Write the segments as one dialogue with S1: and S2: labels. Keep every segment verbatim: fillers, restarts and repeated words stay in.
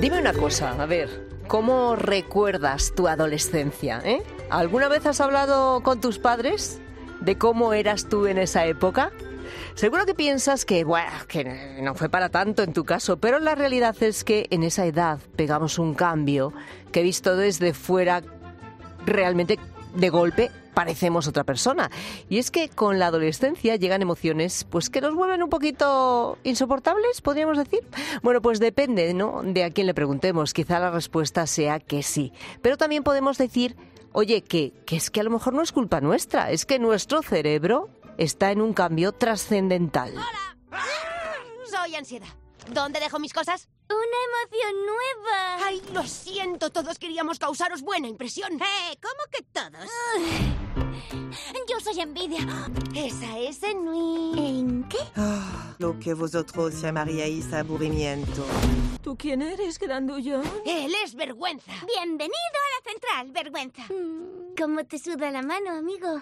S1: Dime una cosa, a ver, ¿cómo recuerdas tu adolescencia? ¿eh? ¿Alguna vez has hablado con tus padres de cómo eras tú en esa época? Seguro que piensas que, bueno, que no fue para tanto en tu caso, pero la realidad es que en esa edad pegamos un cambio que visto desde fuera realmente de golpe parecemos otra persona. Y es que con la adolescencia llegan emociones pues que nos vuelven un poquito insoportables, podríamos decir. Bueno, pues depende, ¿no?, de a quién le preguntemos. Quizá la respuesta sea que sí. Pero también podemos decir, oye, que, que es que a lo mejor no es culpa nuestra, es que nuestro cerebro está en un cambio trascendental.
S2: ¡Hola! Soy Ansiedad. ¿Dónde dejo mis cosas?
S3: ¡Una emoción nueva!
S2: ¡Ay, lo siento! Todos queríamos causaros buena impresión. ¡Eh! ¿Cómo que todos?
S3: Yo soy Envidia.
S2: Esa es Enui.
S3: ¿En qué?
S4: Ah, lo que vosotros llamaríais aburrimiento.
S5: ¿Tú quién eres, grandullón?
S2: Él es Vergüenza.
S3: Bienvenido a la central, Vergüenza. ¿Cómo te suda la mano, amigo?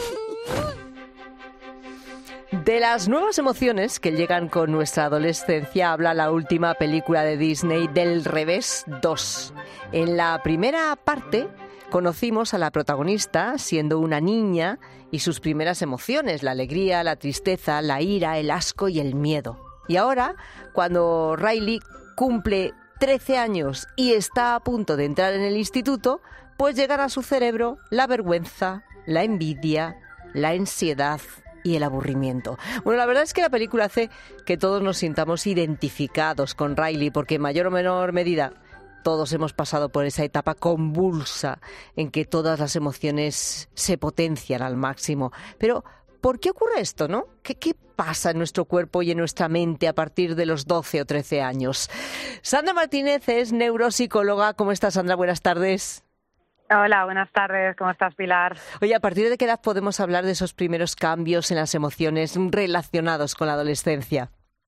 S1: De las nuevas emociones que llegan con nuestra adolescencia habla la última película de Disney, Del Revés dos. En la primera parte conocimos a la protagonista siendo una niña y sus primeras emociones, la alegría, la tristeza, la ira, el asco y el miedo. Y ahora, cuando Riley cumple trece años y está a punto de entrar en el instituto, pues llegan a su cerebro la vergüenza, la envidia, la ansiedad y el aburrimiento. Bueno, la verdad es que la película hace que todos nos sintamos identificados con Riley, porque en mayor o menor medida todos hemos pasado por esa etapa convulsa en que todas las emociones se potencian al máximo. Pero, ¿por qué ocurre esto, no? ¿Qué, qué pasa en nuestro cuerpo y en nuestra mente a partir de los doce o trece años? Sandra Martínez es neuropsicóloga. ¿Cómo estás, Sandra? Buenas tardes.
S6: Hola, buenas tardes. ¿Cómo estás, Pilar?
S1: Oye, ¿a partir de qué edad podemos hablar de esos primeros cambios en las emociones relacionados con la adolescencia?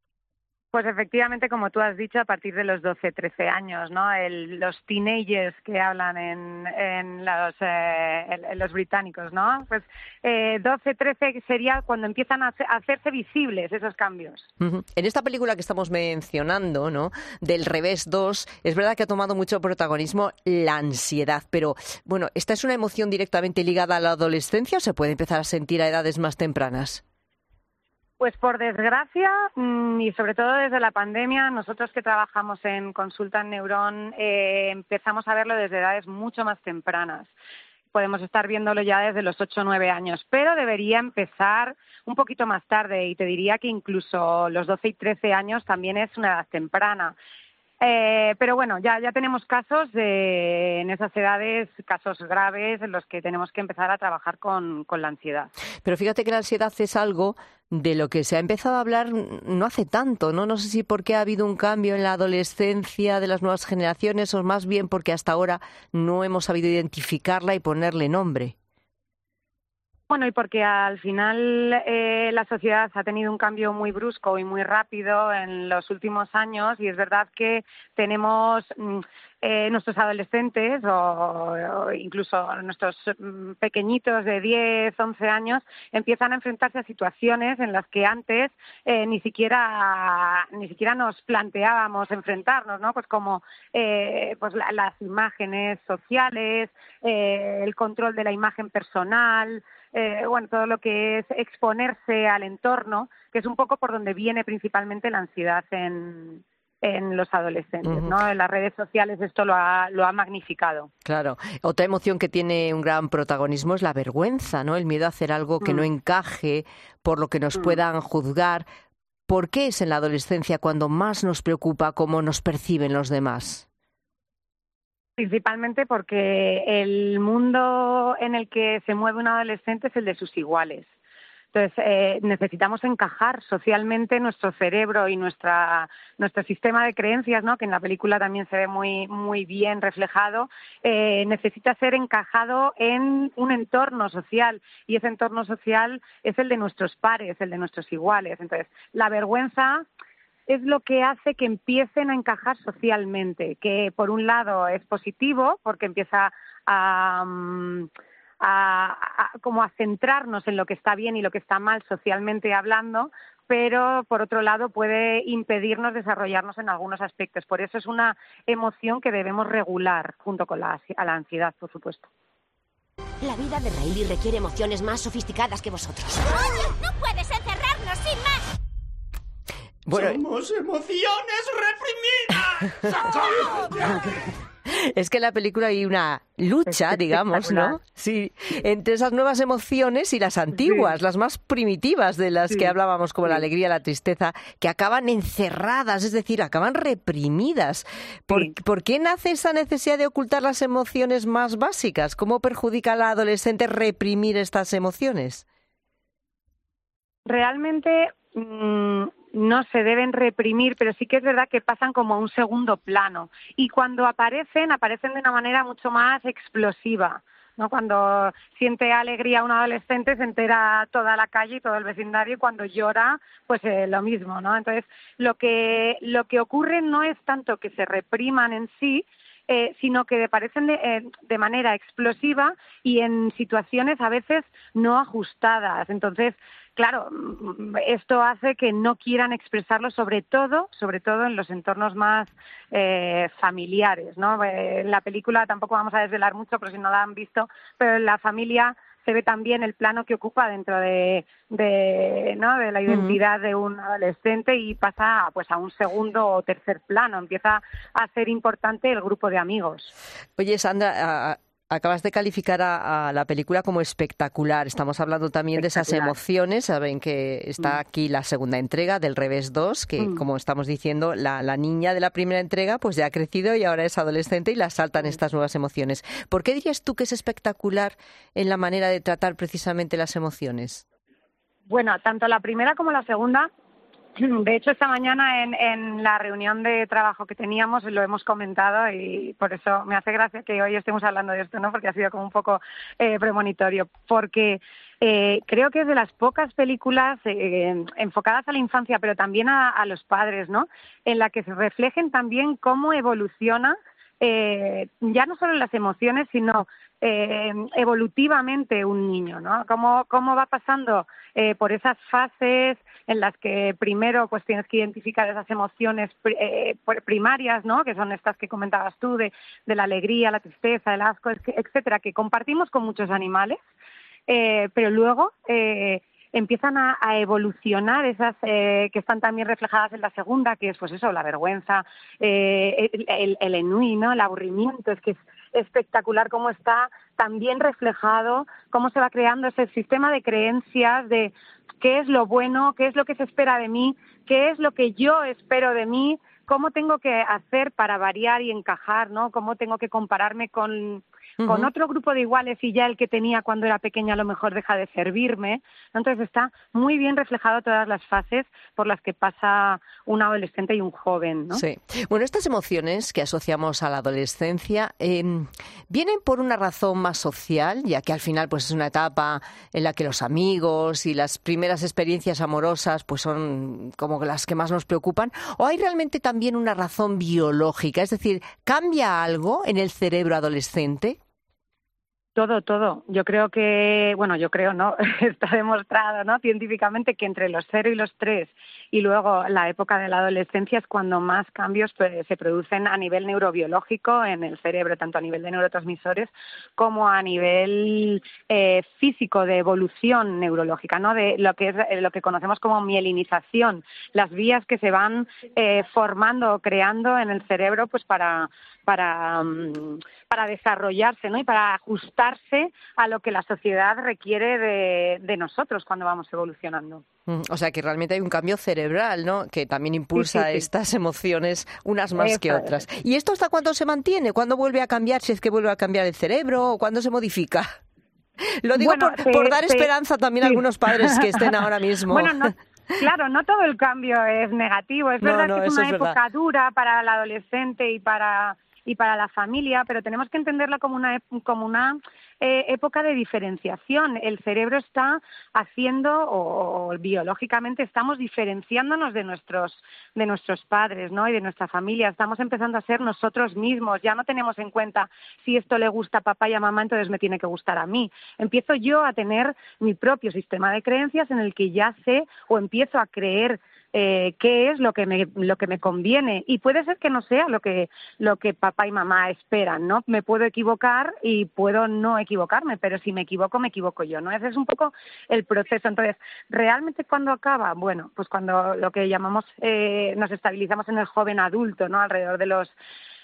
S6: Pues efectivamente, como tú has dicho, a partir de los doce, trece años, ¿no? El, los teenagers que hablan en, en, los, eh, en, en los británicos, ¿no? Pues eh, doce, trece sería cuando empiezan a, a hacerse visibles esos cambios.
S1: Uh-huh. En esta película que estamos mencionando, ¿no?, Del Revés dos, es verdad que ha tomado mucho protagonismo la ansiedad, pero, bueno, ¿esta es una emoción directamente ligada a la adolescencia o se puede empezar a sentir a edades más tempranas?
S6: Pues por desgracia, y sobre todo desde la pandemia, nosotros que trabajamos en Consulta en Neurón eh, empezamos a verlo desde edades mucho más tempranas. Podemos estar viéndolo ya desde los ocho o nueve años, pero debería empezar un poquito más tarde y te diría que incluso los doce y trece años también es una edad temprana. Eh, pero bueno, ya, ya tenemos casos de, en esas edades, casos graves en los que tenemos que empezar a trabajar con, con la ansiedad.
S1: Pero fíjate que la ansiedad es algo de lo que se ha empezado a hablar no hace tanto, ¿no? No sé si porque ha habido un cambio en la adolescencia de las nuevas generaciones o más bien porque hasta ahora no hemos sabido identificarla y ponerle nombre.
S6: Bueno, y porque al final eh, la sociedad ha tenido un cambio muy brusco y muy rápido en los últimos años y es verdad que tenemos eh, nuestros adolescentes o, o incluso nuestros pequeñitos de diez, once años empiezan a enfrentarse a situaciones en las que antes eh, ni siquiera ni siquiera nos planteábamos enfrentarnos, ¿no? Pues como eh, pues la, las imágenes sociales, eh, el control de la imagen personal. Eh, bueno, todo lo que es exponerse al entorno, que es un poco por donde viene principalmente la ansiedad en, en los adolescentes, uh-huh. ¿no? En las redes sociales esto lo ha, lo ha magnificado.
S1: Claro. Otra emoción que tiene un gran protagonismo es la vergüenza, ¿no? El miedo a hacer algo que mm. no encaje, por lo que nos mm. puedan juzgar. ¿Por qué es en la adolescencia cuando más nos preocupa cómo nos perciben los demás?
S6: Principalmente porque el mundo en el que se mueve un adolescente es el de sus iguales. Entonces, eh, necesitamos encajar socialmente nuestro cerebro y nuestra nuestro sistema de creencias, ¿no?, que en la película también se ve muy muy bien reflejado, eh, necesita ser encajado en un entorno social, y ese entorno social es el de nuestros pares, el de nuestros iguales. Entonces, la vergüenza es lo que hace que empiecen a encajar socialmente, que por un lado es positivo porque empieza a, a, a como a centrarnos en lo que está bien y lo que está mal socialmente hablando, pero por otro lado puede impedirnos desarrollarnos en algunos aspectos. Por eso es una emoción que debemos regular junto con la, a la ansiedad, por supuesto.
S2: La vida de Riley requiere emociones más sofisticadas que vosotros.
S3: ¡Oye! ¡No puedes encerrarnos sin más!
S1: Bueno,
S7: ¡somos emociones reprimidas!
S1: es que en la película hay una lucha, digamos, ¿no? Sí, entre esas nuevas emociones y las antiguas, sí. las más primitivas de las sí. que hablábamos, como sí. la alegría, la tristeza, que acaban encerradas, es decir, acaban reprimidas. ¿Por, sí. ¿por qué nace esa necesidad de ocultar las emociones más básicas? ¿Cómo perjudica a la adolescente reprimir estas emociones?
S6: Realmente mmm, no se deben reprimir, pero sí que es verdad que pasan como a un segundo plano. Y cuando aparecen, aparecen de una manera mucho más explosiva, ¿no? Cuando siente alegría un adolescente, se entera toda la calle y todo el vecindario, y cuando llora, pues eh, lo mismo, ¿no? Entonces, lo que, lo que ocurre no es tanto que se repriman en sí, Eh, sino que aparecen de, eh, de manera explosiva y en situaciones a veces no ajustadas. Entonces, claro, esto hace que no quieran expresarlo, sobre todo, sobre todo en los entornos más eh, familiares, ¿no? Eh, en la película tampoco vamos a desvelar mucho, pero si no la han visto, pero en la familia se ve también el plano que ocupa dentro de, de, ¿no? de la identidad de un adolescente y pasa pues a un segundo o tercer plano, empieza a ser importante el grupo de amigos.
S1: Oye, Sandra, a... acabas de calificar a, a la película como espectacular. Estamos hablando también de esas emociones. Saben que está aquí la segunda entrega del Revés dos, que mm. como estamos diciendo, la, la niña de la primera entrega pues ya ha crecido y ahora es adolescente y la saltan estas nuevas emociones. ¿Por qué dirías tú que es espectacular en la manera de tratar precisamente las emociones?
S6: Bueno, tanto la primera como la segunda. De hecho, esta mañana en, en la reunión de trabajo que teníamos lo hemos comentado y por eso me hace gracia que hoy estemos hablando de esto, ¿no? Porque ha sido como un poco eh, premonitorio. Porque eh, creo que es de las pocas películas eh, enfocadas a la infancia, pero también a, a los padres, ¿no? En la que se reflejen también cómo evoluciona eh, ya no solo las emociones, sino eh, evolutivamente un niño, ¿no? Cómo, cómo va pasando eh, por esas fases en las que primero pues tienes que identificar esas emociones eh, primarias, ¿no? Que son estas que comentabas tú, de, de la alegría, la tristeza, el asco, etcétera, que compartimos con muchos animales, eh, pero luego eh, empiezan a, a evolucionar esas eh, que están también reflejadas en la segunda, que es pues eso, la vergüenza, eh, el, el, el ennui, ¿no? El aburrimiento. Es que es espectacular cómo está también reflejado, cómo se va creando ese sistema de creencias de qué es lo bueno, qué es lo que se espera de mí, qué es lo que yo espero de mí, cómo tengo que hacer para variar y encajar, ¿no? Cómo tengo que compararme con, uh-huh. con otro grupo de iguales y ya el que tenía cuando era pequeña a lo mejor deja de servirme. Entonces está muy bien reflejado todas las fases por las que pasa un adolescente y un joven, ¿no?
S1: Sí. Bueno, estas emociones que asociamos a la adolescencia eh, vienen por una razón más social, ya que al final pues es una etapa en la que los amigos y las primeras experiencias amorosas pues son como las que más nos preocupan, o hay realmente también una razón biológica, es decir, ¿cambia algo en el cerebro adolescente?
S6: Todo, todo. Yo creo que, bueno, yo creo, ¿no? Está demostrado, ¿no? Científicamente que entre los cero y los tres y luego la época de la adolescencia es cuando más cambios pues, se producen a nivel neurobiológico en el cerebro, tanto a nivel de neurotransmisores como a nivel eh, físico de evolución neurológica, ¿no? De lo que es lo que conocemos como mielinización, las vías que se van eh, formando o creando en el cerebro, pues para para para desarrollarse, ¿no? Y para ajustarse a lo que la sociedad requiere de, de nosotros cuando vamos evolucionando.
S1: O sea que realmente hay un cambio cerebral, ¿no? Que también impulsa sí, sí, sí. estas emociones, unas más Eso que otras. Es. ¿Y esto hasta cuándo se mantiene? ¿Cuándo vuelve a cambiar? Si es que vuelve a cambiar el cerebro, ¿o cuándo se modifica? Lo digo bueno, por, te, por dar te, esperanza también sí. a algunos padres que estén ahora mismo.
S6: Bueno, no. Claro, no todo el cambio es negativo. Es verdad no, no, que es una es época verdad. dura para el adolescente y para y para la familia, pero tenemos que entenderla como una como una eh, época de diferenciación. El cerebro está haciendo, o, o biológicamente estamos diferenciándonos de nuestros, de nuestros padres, ¿no? Y de nuestra familia. Estamos empezando a ser nosotros mismos. Ya no tenemos en cuenta si esto le gusta a papá y a mamá, entonces me tiene que gustar a mí. Empiezo yo a tener mi propio sistema de creencias en el que ya sé o empiezo a creer Eh, qué es lo que me lo que me conviene, y puede ser que no sea lo que lo que papá y mamá esperan, ¿no? Me puedo equivocar y puedo no equivocarme, pero si me equivoco, me equivoco yo, ¿no? Ese es un poco el proceso. Entonces, ¿realmente cuándo acaba? Bueno, pues cuando lo que llamamos eh, nos estabilizamos en el joven adulto, ¿no? Alrededor de los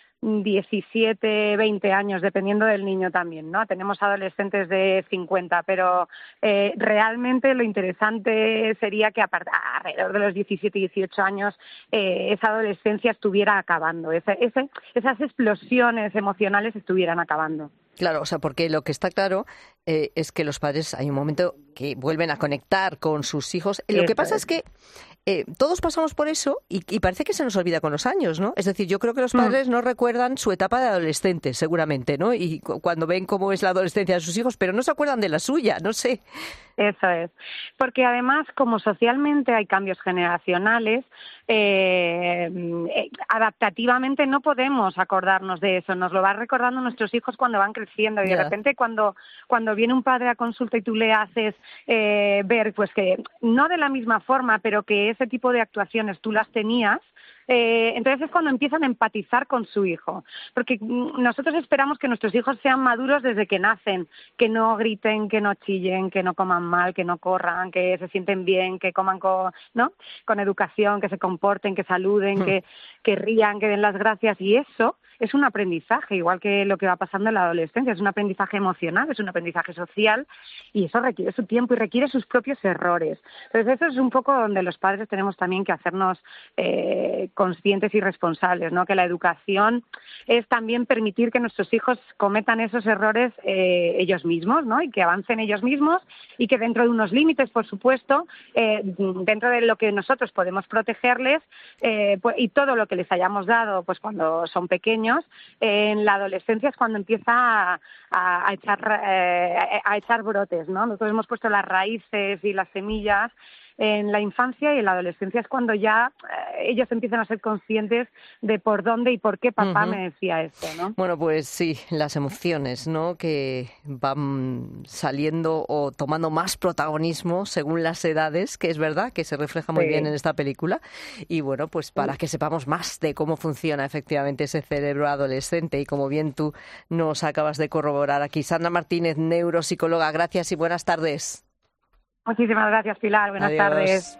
S6: diecisiete, veinte años, dependiendo del niño también, ¿no? Tenemos adolescentes de cincuenta, pero eh, realmente lo interesante sería que a part- alrededor de los diecisiete, dieciocho años eh, esa adolescencia estuviera acabando, ese, ese, esas explosiones emocionales estuvieran acabando.
S1: Claro, o sea, porque lo que está claro eh, es que los padres hay un momento que vuelven a conectar con sus hijos. Lo que pasa es que eh, todos pasamos por eso y, y parece que se nos olvida con los años, ¿no? Es decir, yo creo que los padres mm. no recuerdan su etapa de adolescente, seguramente, ¿no? Y cu- cuando ven cómo es la adolescencia de sus hijos, pero no se acuerdan de la suya, no sé.
S6: Eso es. Porque además, como socialmente hay cambios generacionales, eh, eh, adaptativamente no podemos acordarnos de eso. Nos lo van recordando nuestros hijos cuando van creciendo. Y de yeah. repente cuando, cuando viene un padre a consulta y tú le haces eh, ver pues que no de la misma forma, pero que ese tipo de actuaciones tú las tenías, Eh, entonces es cuando empiezan a empatizar con su hijo, porque nosotros esperamos que nuestros hijos sean maduros desde que nacen, que no griten, que no chillen, que no coman mal, que no corran, que se sienten bien, que coman con, ¿no? con educación, que se comporten, que saluden, mm. que, que rían, que den las gracias, y eso es un aprendizaje, igual que lo que va pasando en la adolescencia, es un aprendizaje emocional, es un aprendizaje social, y eso requiere su tiempo y requiere sus propios errores. Entonces eso es un poco donde los padres tenemos también que hacernos eh, conscientes y responsables, ¿no? Que la educación es también permitir que nuestros hijos cometan esos errores eh, ellos mismos, ¿no? Y que avancen ellos mismos, y que dentro de unos límites, por supuesto, eh, dentro de lo que nosotros podemos protegerles, eh, pues, y todo lo que les hayamos dado pues cuando son pequeños, eh, en la adolescencia es cuando empieza a, a, a echar eh, a echar brotes, ¿no? Nosotros hemos puesto las raíces y las semillas en la infancia, y en la adolescencia es cuando ya eh, ellos empiezan a ser conscientes de por dónde y por qué papá uh-huh. me decía esto, ¿no?
S1: Bueno, pues sí, las emociones, ¿no? Que van saliendo o tomando más protagonismo según las edades, que es verdad que se refleja muy sí. bien en esta película. Y bueno, pues para sí. que sepamos más de cómo funciona efectivamente ese cerebro adolescente, y como bien tú nos acabas de corroborar aquí, Sandra Martínez, neuropsicóloga, gracias y buenas tardes.
S6: Muchísimas gracias, Pilar. Buenas
S1: Adiós.
S6: tardes.